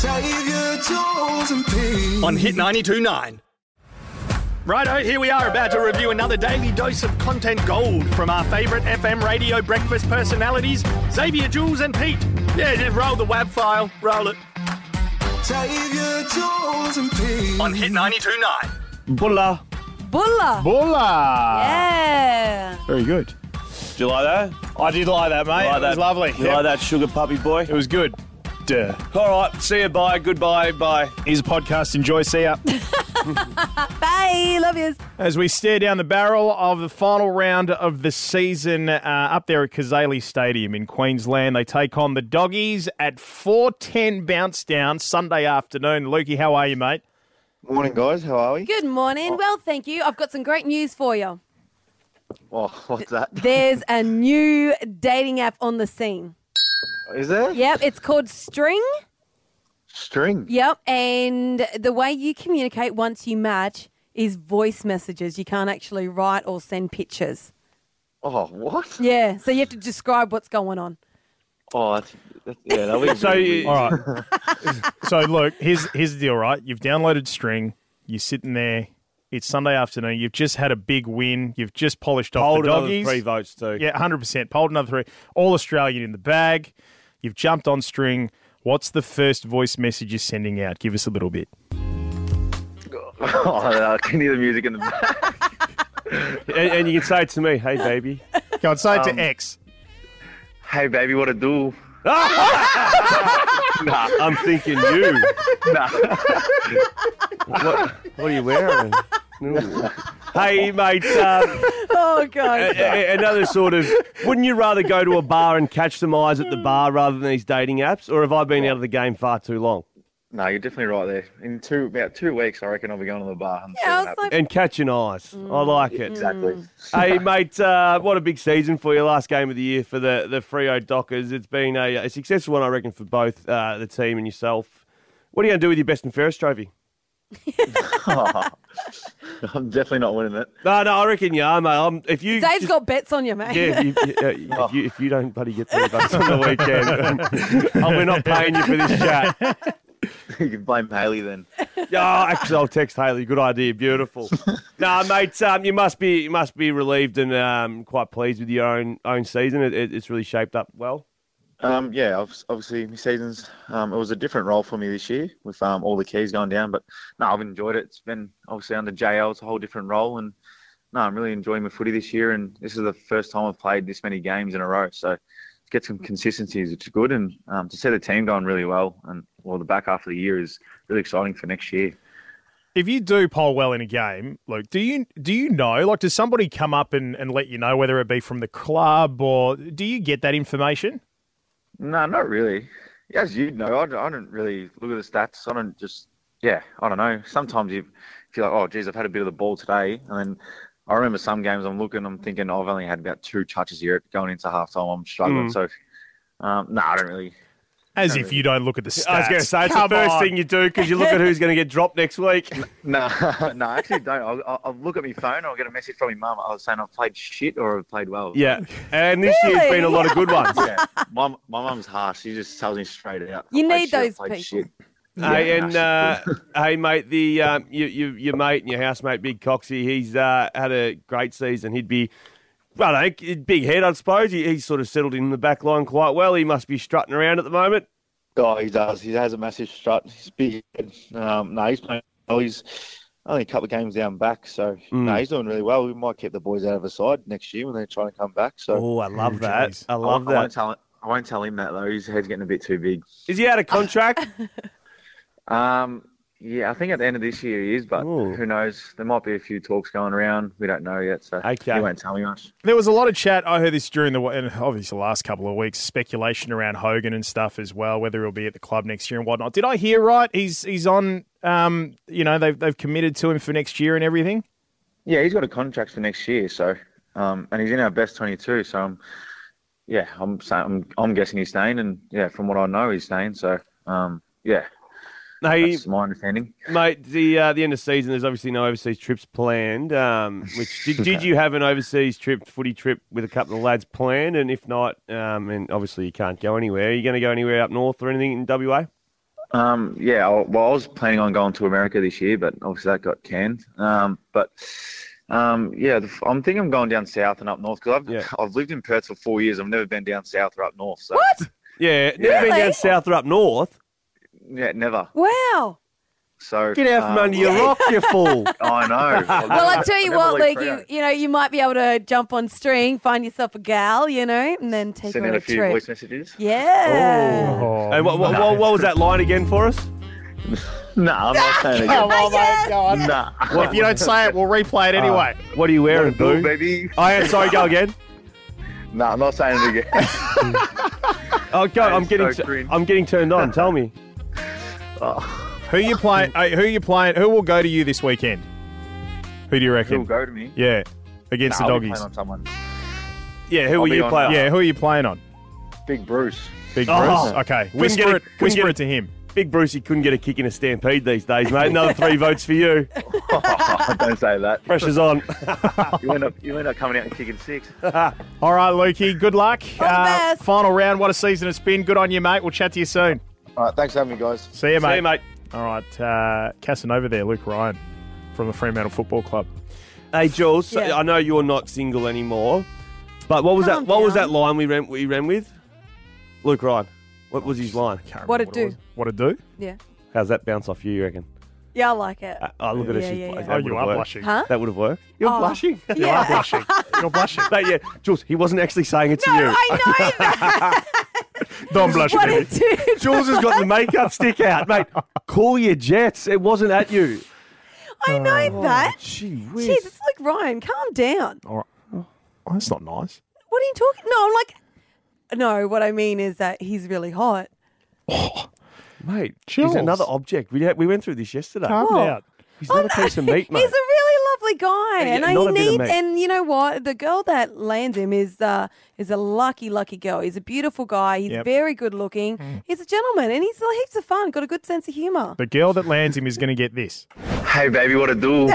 Save your tools and peace. On Hit 92.9. Righto, here we are about to review another daily dose of content gold from our favourite FM radio breakfast personalities, Xavier, Jules and Pete. Yeah, just roll the WAV file, roll it. Save your tools and peace. On Hit 92.9. Bulla. Bulla. Bulla. Yeah. Very good. Did you like that? I did like that, mate. Like It that? was lovely. You like that sugar puppy boy? It was good. Duh. All right, see you, bye, goodbye, bye. Here's a podcast. Enjoy. See ya. Bye. Love yous. As we stare down the barrel of the final round of the season up there at Kazali Stadium in Queensland, they take on the Doggies at 4:10 bounce down Sunday afternoon. Lukey, how are you, mate? Morning, guys. How are we? Good morning. Well, thank you. I've got some great news for you. Oh, what's that? There's a new dating app on the scene. Is there? Yep, it's called String. String. Yep, and the way you communicate once you match is voice messages. You can't actually write or send pictures. Oh, what? Yeah, so you have to describe what's going on. Oh, that'll be So, all right. So, look, here's the deal, right? You've downloaded String. You're sitting there. It's Sunday afternoon. You've just had a big win. You've just polished off Hold the another Doggies. 3 votes too. Yeah, 100%. Polled another 3. All Australian in the bag. You've jumped on String. What's the first voice message you're sending out? Give us a little bit. Oh, I can hear the music in the back. And you can say it to me, hey, baby. Go on, say it to X. Hey, baby, what it do? Nah, I'm thinking you. Nah. What are you wearing? Ooh. Hey, mate, Oh, God. another sort of, wouldn't you rather go to a bar and catch some eyes at the bar rather than these dating apps? Or have I been out of the game far too long? No, you're definitely right there. In about 2 weeks, I reckon I'll be going to the bar. And Yeah, I seeing was that. like, And catching eyes. I like it. Exactly. Hey, mate, what a big season for you. Last game of the year for the Freo Dockers. It's been a successful one, I reckon, for both the team and yourself. What are you going to do with your best and fairest trophy? Oh, I'm definitely not winning it. No, I reckon you are, mate. If you Dave's just- got bets on you, mate. Yeah, if you don't bloody get 3 bucks on the weekend, we're not paying you for this chat. You can blame Haley then. Oh, actually, I'll text Haley. Good idea, beautiful. No, mate, you must be relieved and quite pleased with your own season. It's really shaped up well. Yeah, obviously my seasons. It was a different role for me this year with all the keys going down, but no, I've enjoyed it. It's been obviously under JL, it's a whole different role, and no, I'm really enjoying my footy this year. And this is the first time I've played this many games in a row, so to get some consistencies, which is good, and to see the team going really well, and the back half of the year is really exciting for next year. If you do poll well in a game, Luke, do you know? Like, does somebody come up and let you know, whether it be from the club or do you get that information? No, not really. As you know, I don't really look at the stats. I don't know. Sometimes you feel like, oh, geez, I've had a bit of the ball today. And then I remember some games I'm thinking, I've only had about 2 touches here going into halftime. I'm struggling. So, I don't really. As if you don't look at the stats. I was going to say, it's Come the first on. thing you do because you look at who's going to get dropped next week. No, I actually don't. I'll look at my phone. I'll get a message from my mum. I was saying I've played shit or I've played well. Yeah, and this year's been a lot of good ones. Yeah. My mum's harsh. She just tells me straight out. You I played need shit, I those played people. shit. Hey, and hey, mate, your mate and your housemate, Big Coxie, he's had a great season. He'd be, I don't know, big head, I suppose. He's sort of settled in the back line quite well. He must be strutting around at the moment. Oh, he does. He has a massive strut. He's big. He's playing well. He's only a couple of games down back, so he's doing really well. We might keep the boys out of the side next year when they're trying to come back. So, Oh, I love that. geez. I love I won't that. I won't tell him that though. His head's getting a bit too big. Is he out of contract? Yeah, I think at the end of this year he is, but Ooh. who knows? There might be a few talks going around. We don't know yet, so Okay. he won't tell me much. There was a lot of chat. I heard this during and obviously the last couple of weeks, speculation around Hogan and stuff as well, whether he'll be at the club next year and whatnot. Did I hear right? He's on. They've committed to him for next year and everything. Yeah, he's got a contract for next year, so and he's in our best 22. So I'm guessing he's staying, and yeah, from what I know, he's staying. So yeah. Hey, That's my understanding. mate, the end of season, there's obviously no overseas trips planned. Did you have an overseas footy trip with a couple of lads planned? And if not, and obviously you can't go anywhere, are you going to go anywhere up north or anything in WA? I was planning on going to America this year, but obviously that got canned. I'm thinking I'm going down south and up north because I've lived in Perth for 4 years. I've never been down south or up north. So, What? Yeah, never been down south or up north. Yeah, never. Wow. So Get out from under your rock, you fool. I know. Well, I tell you Never what, leave Luke, Freo. you might be able to jump on string, find yourself a gal, and then take Send her on out a a few trip. voice messages. Yeah. Oh, And what was that line again for us? Nah, I'm not saying it come again. on, mate, go on. Nah. Well, if you don't say it, we'll replay it anyway. What are you wearing, Cool, Boo? baby. Oh, yeah, sorry, go again. Nah, I'm not saying it again. Oh, go. I'm That is so cringe. getting turned on. Tell me. Who you playing? Who you playing? Who will go to you this weekend? Who do you Who'll reckon? go to me? Yeah, against Nah, the I'll be doggies. playing on someone. Yeah, who I'll will be you on, play? Yeah, who are you playing on? Big Bruce. Big Oh. Bruce. Okay, whisper get it to him. Big Brucey couldn't get a kick in a stampede these days, mate. Another 3 votes for you. Don't say that. Pressure's on. You end up coming out and kicking 6. All right, Lukey. Good luck. All the best. Final round. What a season it's been. Good on you, mate. We'll chat to you soon. All right, thanks for having me, guys. See you, mate. See you, mate. All right, Casanova there, Luke Ryan from the Fremantle Football Club. Hey, Jules. Yeah. I know you're not single anymore, but what was Calm that? What was down. that line we ran with? Luke Ryan. What was his line? Can't What'd remember it do? What it do? Yeah. How's that bounce off you reckon? Yeah, I like it. Oh, look at her. Yeah, She's yeah, yeah. that Oh, would you have are worked. blushing. Huh? That would have worked. You're Oh. blushing. You are blushing. You're blushing. Mate, yeah, Jules, he wasn't actually saying it to you. I know that. Don't blush, What baby. it do? Jules has got the makeup stick out, mate. Call your jets. It wasn't at you. I know that. Gee whiz. Jeez, it's like Ryan. Calm down. All right. Oh, that's not nice. What are you talking? No, I'm like. No, what I mean is that he's really hot. Mate, Jules. he's another object. We went through this yesterday. Calm What? down. He's not a piece of meat, mate. He's a really lovely guy, Yeah, and not a bit of meat. and you know what? The girl that lands him is a lucky girl. He's a beautiful guy. He's Yep. very good looking. He's a gentleman, and he's heaps of fun. Got a good sense of humour. The girl that lands him is going to get this. Hey, baby, what it do?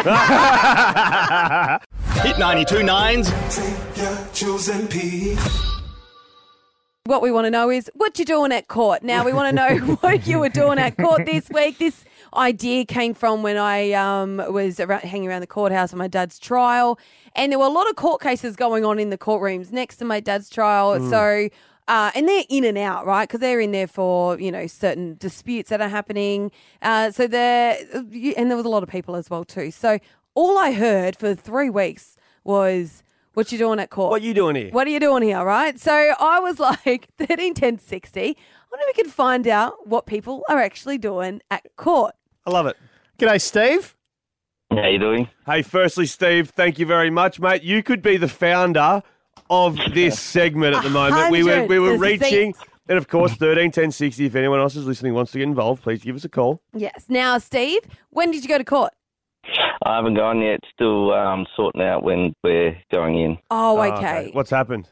Hit 92.9's Xavier, Jules and Pete. What we want to know is what you're doing at court. Now we want to know what you were doing at court this week. This idea came from when I was hanging around the courthouse for my dad's trial, and there were a lot of court cases going on in the courtrooms next to my dad's trial. So. And they're in and out, right? Because they're in there for, certain disputes that are happening. And there was a lot of people as well too. So all I heard for 3 weeks was, what you doing at court? What are you doing here? What are you doing here, right? So I was like, 13, 10, 60. I wonder if we can find out what people are actually doing at court. I love it. G'day, Steve. How you doing? Hey, firstly, Steve, thank you very much, mate. You could be the founder of this segment at the moment. We were 100%. reaching, and of course, 13 10 60. If anyone else is listening wants to get involved, please give us a call. Yes. Now, Steve, when did you go to court? I haven't gone yet. Still sorting out when we're going in. Oh, Oh, okay. What's happened?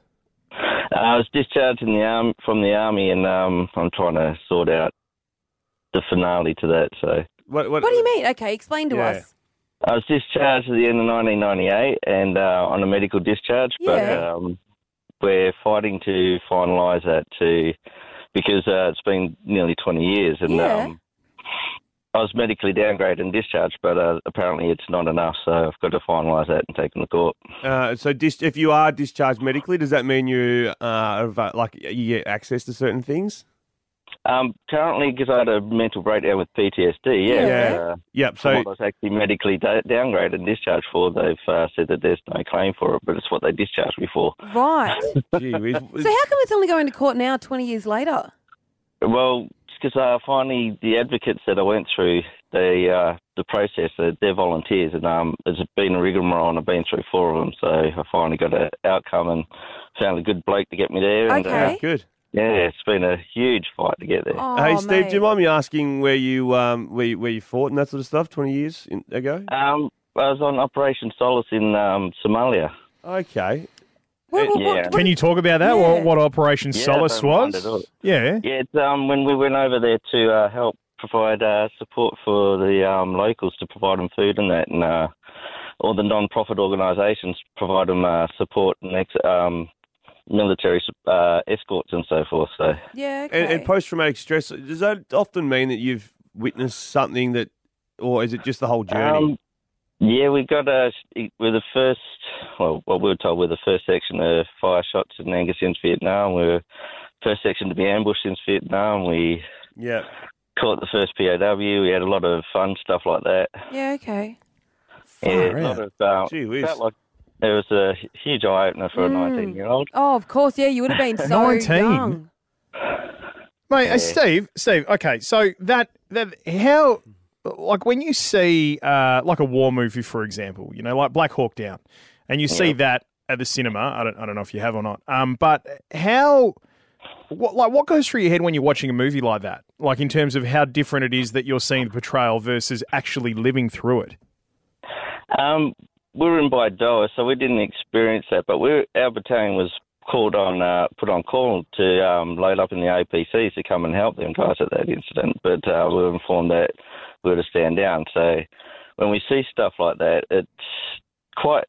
I was discharged from the army, and I'm trying to sort out the finale to that. So What What do you mean? Okay, explain to Yeah. us. I was discharged at the end of 1998, and on a medical discharge. Yeah. But we're fighting to finalise that because it's been nearly 20 years, and Yeah. I was medically downgraded and discharged, but apparently it's not enough, so I've got to finalise that and take them to court. So if you are discharged medically, does that mean you you get access to certain things? Currently, because I had a mental breakdown with PTSD, Yeah. Yep. So So what I was actually medically downgraded and discharged for, they've said that there's no claim for it, but it's what they discharged me for. Right. gee whiz. So how come it's only going to court now, 20 years later? Well, because finally the advocates that I went through, the process, they're volunteers, and it's been a rigmarole, and I've been through 4 of them, so I finally got an outcome and found a good bloke to get me there. And, Okay. Good. yeah, it's been a huge fight to get there. Oh, Hey, Steve, mate. do you mind me asking where you fought and that sort of stuff 20 years ago? I was on Operation Solace in Somalia. Okay. Yeah. Can you talk about that? Yeah. What Operation Yeah, Solace don't mind was? at all. Yeah. Yeah, it's when we went over there to help provide support for the locals to provide them food and that, and all the non-profit organisations provide them support and military escorts and so forth. So Yeah, okay. And post-traumatic stress, does that often mean that you've witnessed something that, or is it just the whole journey? Yeah, we got we're the first, well, we were told we're the first section of fire shots in Angus since Vietnam. We're first section to be ambushed since Vietnam. We caught the first POW. We had a lot of fun stuff like that. Yeah, okay. Yeah, a lot of, Gee whiz. felt like it was a huge eye-opener for a 19-year-old. Oh, of course, yeah, you would have been so 19? young. Mate, Steve, okay, so that how, like when you see like a war movie, for example, you know, like Black Hawk Down, and you see that at the cinema, I don't know if you have or not, but what goes through your head when you're watching a movie like that? Like in terms of how different it is that you're seeing the portrayal versus actually living through it? We were in Baidoa, so we didn't experience that, but our battalion was put on call to load up in the APCs to come and help them guys at that incident. But we were informed that we were to stand down. So when we see stuff like that, it's quite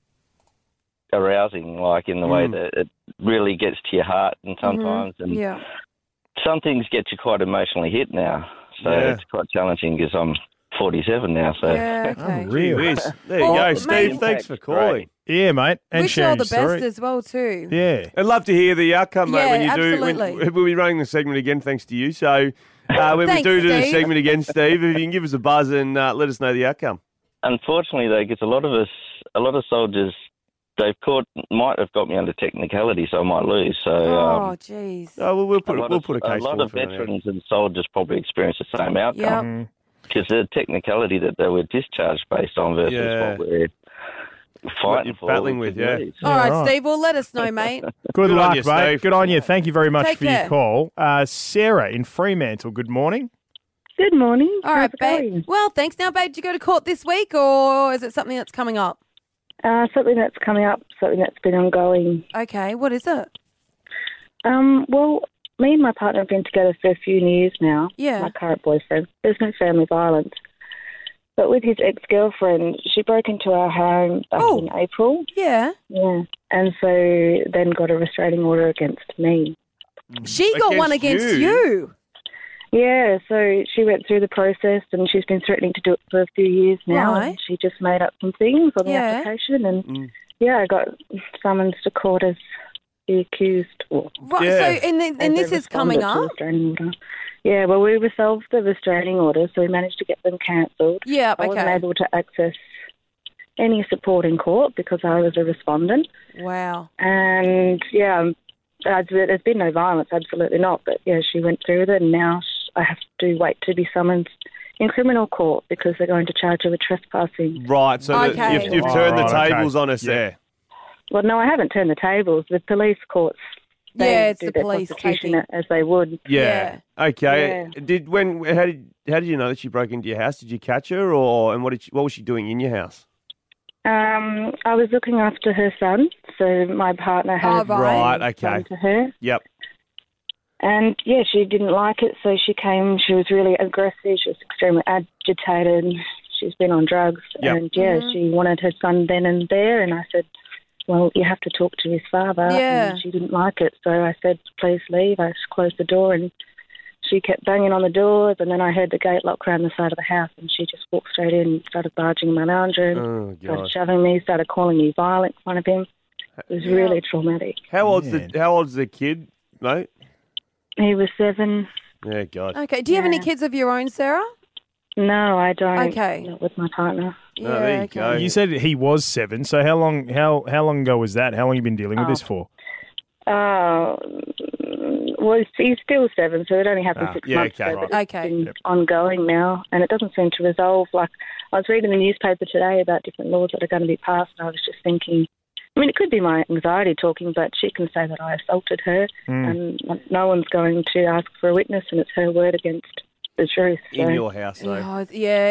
arousing, like in the way that it really gets to your heart, and sometimes, and some things get you quite emotionally hit now. So it's quite challenging because I'm 47 now. So Yeah, okay. Really? There you go, Steve. Thanks for calling. Yeah, mate. And Wish you all sharing the your story. best as well, too. Yeah. I'd love to hear the outcome, mate, Yeah, when you absolutely. do. We'll be running the segment again, thanks to you. So when we Thanks, do the Steve. segment again, Steve, if you can give us a buzz and let us know the outcome. unfortunately, though, because a lot of soldiers might have got me under technicality, so I might lose. So, Oh, jeez. Oh, well, we'll put a case a lot forward of for that, veterans and soldiers probably experience the same outcome. Yep. Because the technicality that they were discharged based on versus Yeah. what we're fighting for. battling with, yeah. All right, right. Steve. Well, let us know, mate. Good Good on luck, you, mate. Steve. Good on you. Thank you very much Take for care. your call. Sarah in Fremantle, good morning. Good morning. All right, How's it babe. going? Well, thanks. Now, babe, did you go to court this week, or is it something that's coming up? Something that's coming up, something that's been ongoing. Okay, what is it? Well, me and my partner have been together for a few years now. Yeah. My current boyfriend. There's no family violence. But with his ex-girlfriend, she broke into our home back in April. Yeah. Yeah. And so then got a restraining order against me. She got one against you. Yeah, so she went through the process and she's been threatening to do it for a few years now. Right. And she just made up some things on the Yeah. application and, I got summoned to court as the accused. Right, Yeah. so, and this is coming up? Yeah, well, we resolved the restraining order, so we managed to get them cancelled. Yeah, I wasn't okay. able to access any support in court because I was a respondent. Wow. And, there's been no violence, absolutely not. But, she went through with it, and now I have to wait to be summoned in criminal court because they're going to charge her with trespassing. Right, so Okay. you've turned the Right, okay. tables on us there. Well, no, I haven't turned the tables. The police courts, they It's do the their police prosecution taking. as they would. Yeah. Okay. Yeah. How did you know that she broke into your house? Did you catch her, and what was she doing in your house? I was looking after her son, so my partner had Right, okay. son to her. Yep. And, she didn't like it, so she came. She was really aggressive. She was extremely agitated. She's been on drugs. Yep. And, she wanted her son then and there. And I said, well, you have to talk to his father. Yeah. And she didn't like it. So I said, please leave. I closed the door and she kept banging on the doors. And then I heard the gate lock around the side of the house. And she just walked straight in and started barging in my lounge room. Oh, Started God. shoving me, started calling me violent in front of him. It was really traumatic. How old's the kid, mate? He was 7. Yeah, God. Okay, do you have any kids of your own, Sarah? No, I don't. Okay. Not with my partner. Oh, there you go. You said he was 7, so how long ago was that? How long have you been dealing with this for? Well, he's still 7, so it only happened 6 yeah, months okay, ago. right. But Okay. it's been ongoing now, and it doesn't seem to resolve. Like, I was reading the newspaper today about different laws that are going to be passed, and I was just thinking, I mean, it could be my anxiety talking, but she can say that I assaulted her, and no one's going to ask for a witness, and it's her word against the truth. So. In your house, though. Oh,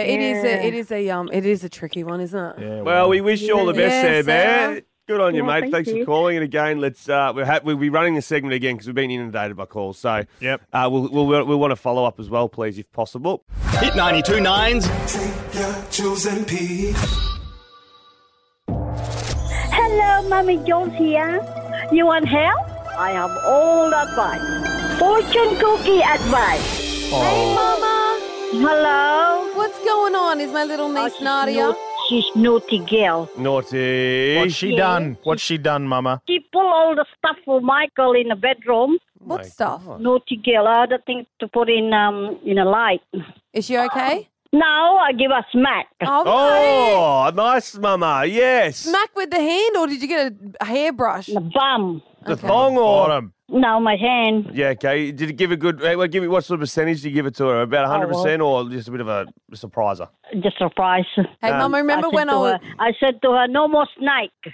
it is a tricky one, isn't it? Yeah, Well, we wish you all the best Yeah, there, man. Sarah. Good on you, Yeah, mate. thank Thanks for you. calling. And again, we'll be running the segment again because we've been inundated by calls. So Yep. we'll want to follow up as well, please, if possible. Hit 92.9's. Take your chosen piece. Hello, Mummy Jones here. You want help? I have all advice. Fortune cookie advice. Hey, Mama. Hello? What's going on? Is my little niece Nadia? She's naughty girl. Naughty. What's she done? What's she done, Mama? She pulled all the stuff for Michael in the bedroom. What stuff? Naughty girl. I don't think to put in a light. Is she okay? No, I give her smack. Okay. Oh, nice, Mama. Yes. Smack with the hand, or did you get a hairbrush? The bum. The thong or Bottom. No, my hand. Yeah, okay. Did it give a good? Give me what sort of percentage did you give it to her? About 100%, or just a bit of a surpriser? Just a surprise. Hey, Mama, remember when I said to her, no more snake.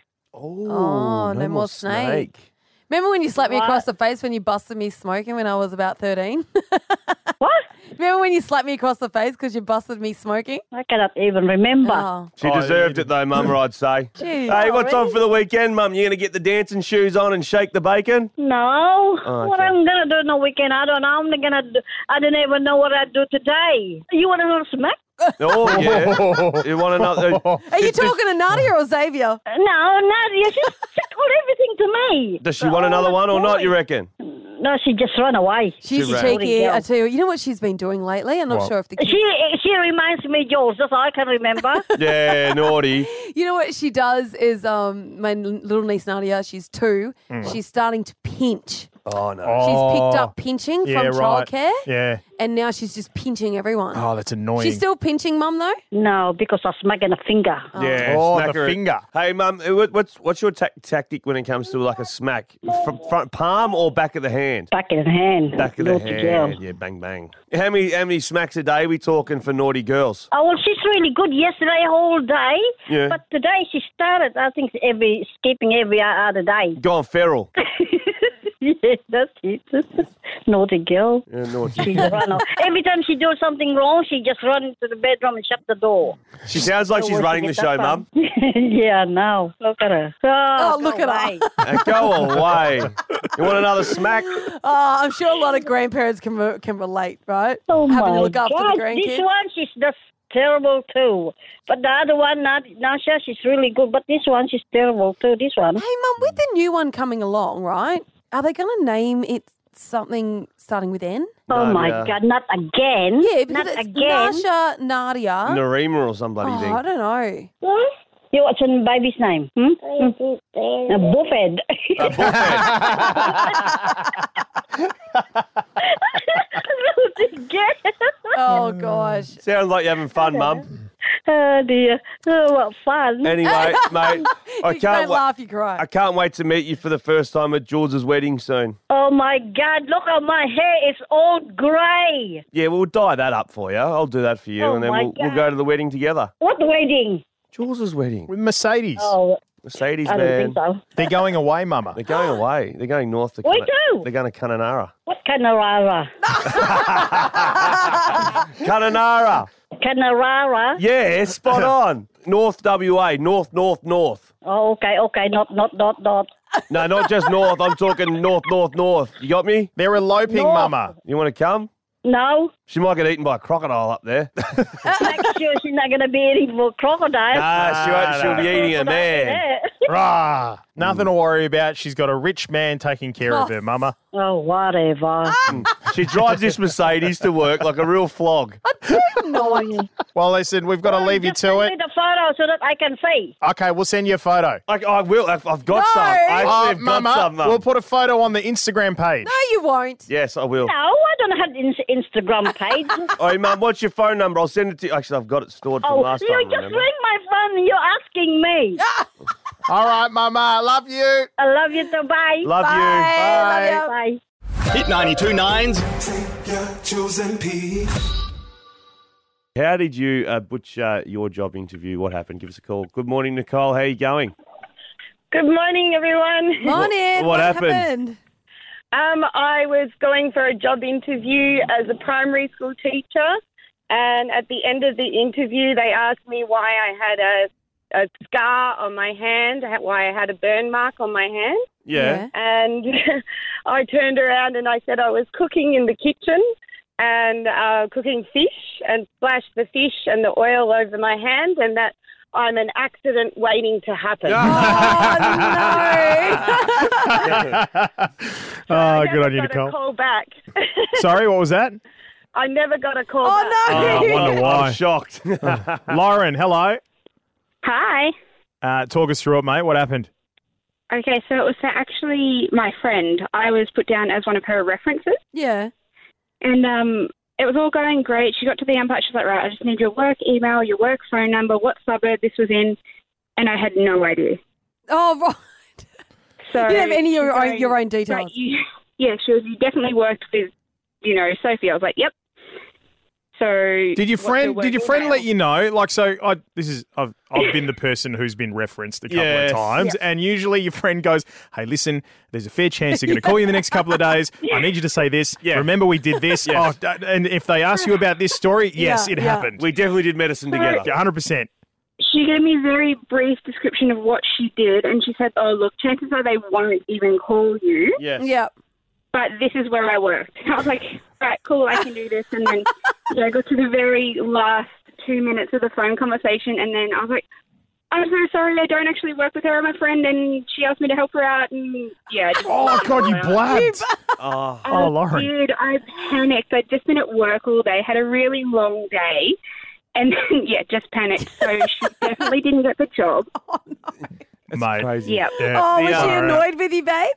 Oh, no more snake. Remember when you slapped me across the face when you busted me smoking when I was about 13? What? Remember when you slapped me across the face because you busted me smoking? I cannot even remember. Oh. She deserved it though, Mama, I'd say. Jeez. Hey, what's on for the weekend, Mum? You going to get the dancing shoes on and shake the bacon? No. Oh, What okay. I'm going to do no weekend, I don't know. I don't even know what I do today. You want a little smack? Oh, yeah. You want another? Are you talking to Nadia or Xavier? No, Nadia, she told everything to me. Does she want another one or not, you reckon? No, she just run away. She's ran. cheeky. I tell you, you know what she's been doing lately? I'm not sure if the kids... She reminds me, Jules. That's all I can remember. Yeah, naughty. You know what she does is my little niece Nadia, she's 2. She's starting to pinch. Oh, no. She's picked up pinching from childcare. Yeah. And now she's just pinching everyone. Oh, that's annoying. She's still pinching, Mum, though? No, because I smacking a finger. Yeah, Oh, smack the her. finger. Hey, Mum, what's your tactic when it comes to like a smack? Front palm or back of the hand? Back in the hand. Back of the Naughty girl. hand. Yeah, bang, bang. How many smacks a day we talking for naughty girls? Oh, well, she's really good yesterday, whole day. Yeah. But today she started, I think, skipping every other day. Gone feral. Yeah, that's it. Naughty girl. Yeah, naughty. She run off. Every time she does something wrong, she just run into the bedroom and shut the door. She sounds like she's running the show, Mum. Yeah, no. Look at her. Oh, look at her. Go away. You want another smack? Oh, I'm sure a lot of grandparents can relate, right? Oh, Having my to look after God. the grandkids. This one, she's just terrible too. But the other one, Nasha, she's really good. But this one, she's terrible too. This one. Hey, Mum, with the new one coming along, right? Are they going to name it something starting with N? Oh, my God, not again. Yeah, because not it's again. Nasha, Nadia. Narima or somebody, Oh, think. I don't know. Yeah, what's your baby's name? A buffet. Oh, gosh. Sounds like you're having fun, Mum. Oh, dear. Oh, what fun. Anyway, mate, You don't laugh, you cry. I can't wait to meet you for the first time at Jules' wedding soon. Oh, my God. Look at my hair. It's all grey. Yeah, we'll dye that up for you. I'll do that for you, Oh, and then my we'll God. go to the wedding together. What wedding? Jules' wedding. With Mercedes. Oh, Mercedes, I don't man. think so. They're going away, Mama. They're going away. They're going north to Where to? They're going to Kununurra. What Kanarara? Kununurra. Kanarara? Yeah, spot on. North WA. North. Oh, okay. Not. No, not just north. I'm talking north. You got me? They're eloping, North. Mama. You want to come? No. She might get eaten by a crocodile up there. Make sure she's not going to be eating for crocodile. Nah, she'll be eating a man. Yeah. Rah. Nothing to worry about. She's got a rich man taking care of her, Mama. Oh, whatever. She drives this Mercedes to work like a real flog. No. Well, listen, we've got to leave you Just to send it. me the photo so that I can see. Okay, we'll send you a photo. I will. I've got some. I actually have got Mama, some. Mum. we'll put a photo on the Instagram page. No, you won't. Yes, I will. No, I don't have Instagram page. Oh, Mum, what's your phone number? I'll send it to you. Actually, I've got it stored from Oh, last you time. just remember? ring my phone and you're asking me. All right, Mama, love you. I love you too. Bye. Love you. Bye. Love Bye. Hit 92.9's. Xavier, Jules and Pete. How did you butch your job interview? What happened? Give us a call. Good morning, Nicole. How are you going? Good morning, everyone. Morning. What happened? I was going for a job interview as a primary school teacher, and at the end of the interview, they asked me why I had a scar on my hand, why I had a burn mark on my hand. Yeah. And I turned around and I said I was cooking in the kitchen and cooking fish and splashed the fish and the oil over my hand, and that I'm an accident waiting to happen. Oh, good on you, I got Nicole. a call back. Sorry, what was that? I never got a call back. I wonder why. I'm shocked. Lauren, hello. Hi. Talk us through it, mate. What happened? Okay, so it was actually my friend. I was put down as one of her references. Yeah. And it was all going great. She got to the end part. She's like, right, I just need your work email, your work phone number, what suburb this was in. And I had no idea. Oh, right. So you didn't have any of she's your going, own details. "Right, you definitely worked with, Sophie." I was like, yep. So Did your what's your friend work email? let you know? Like, so I've been the person who's been referenced a couple Yes. of times, and usually your friend goes, "Hey, listen, there's a fair chance they're going to call you in the next couple of days. I need you to say this. Yeah. Remember we did this. Yes. And if they ask you about this story, yes, Yeah, it yeah. happened. We definitely did medicine together. 100%. She gave me a very brief description of what she did, and she said, "Oh, look, chances are they won't even call you, Yes. Yeah. but this is where I worked." And I was like, "Right, cool, I can do this." And then I got to the very last 2 minutes of the phone conversation, and then I was like, "I'm so sorry, I don't actually work with her. I'm a friend, and she asked me to help her out." And yeah. Oh, God, you blabbed. Oh. Oh, Lauren. Dude, I panicked. I'd just been at work all day, had a really long day, and then, just panicked. So she definitely didn't get the job. Mate. Crazy. Yep. Yeah. Oh, was she annoyed with you, babe?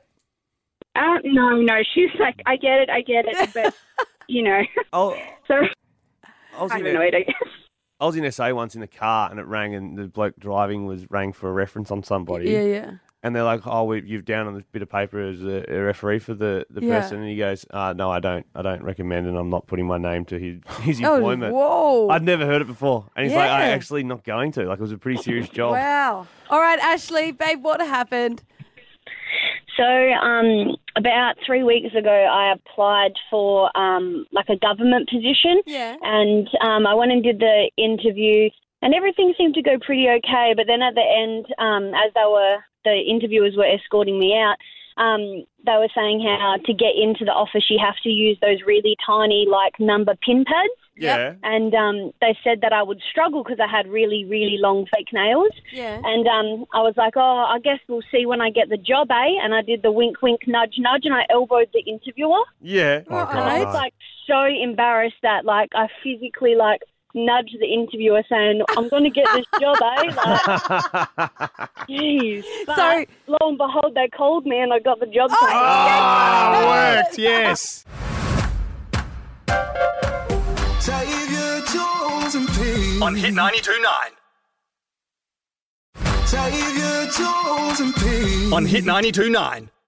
No. She was like, I get it, but, Oh, So I was I'm in annoyed, I guess. I was in SA once in the car, and it rang, and the bloke driving rang for a reference on somebody. Yeah. And they're like, "Oh, you've down on this bit of paper as a referee for the Yeah. person," and he goes, "No, I don't recommend, and I'm not putting my name to his Oh, employment." whoa. I'd never heard it before, and he's like, Yeah. "I'm actually not going to." Like, it was a pretty serious job. Wow. All right, Ashley, babe, what happened? So about 3 weeks ago, I applied for like a government position. Yeah. And I went and did the interview, and everything seemed to go pretty okay. But then at the end, as the interviewers were escorting me out, they were saying how to get into the office you have to use those really tiny number pin pads. Yeah. And they said that I would struggle because I had really, really long fake nails. Yeah. And I was like, oh, I guess we'll see when I get the job, eh? And I did the wink, wink, nudge, nudge, and I elbowed the interviewer. Yeah. Oh, And I was so embarrassed that I physically nudged the interviewer saying, I'm going to get this job, eh? Jeez. But So- lo and behold, they called me and I got the job. Oh, worked, yes. Xavier Jones and Pete. On Hit 92.9. Xavier Jones and Pete. On Hit 92.9.